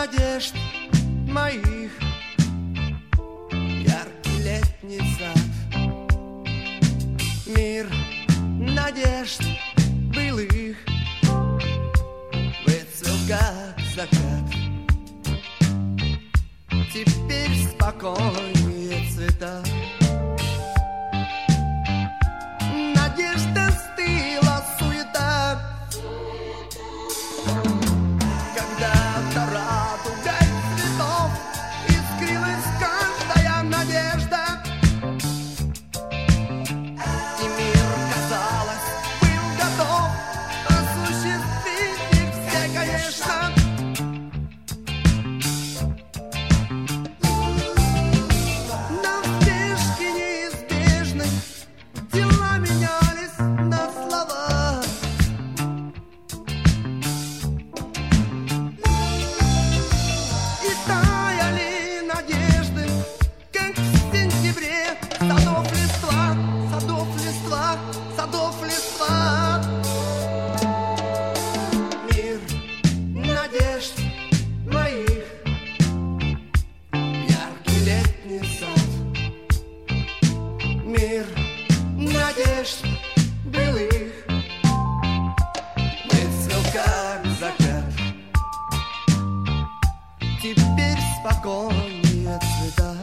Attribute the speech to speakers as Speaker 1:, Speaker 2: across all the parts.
Speaker 1: надежд моих, яркий летний сад, мир надежд былых выцвел как закат. Теперь спокойнее цвета. Надежда стыла, суета. Когда-то радугой цветов искрилась каждая надежда, и мир, казалось, был готов осуществить их все, конечно. Но в спешке неизбежной дела менялись на слова. И таяли надежды, как в сентябре, садов листва, садов листва, садов листва. Мир надежд моих, яркий летний сад, мир надежд былых выцвел как закат. Теперь спокойнее цвета.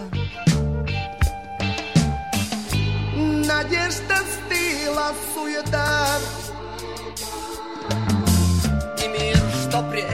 Speaker 1: Надежда стыла, суета, и мир, что прежде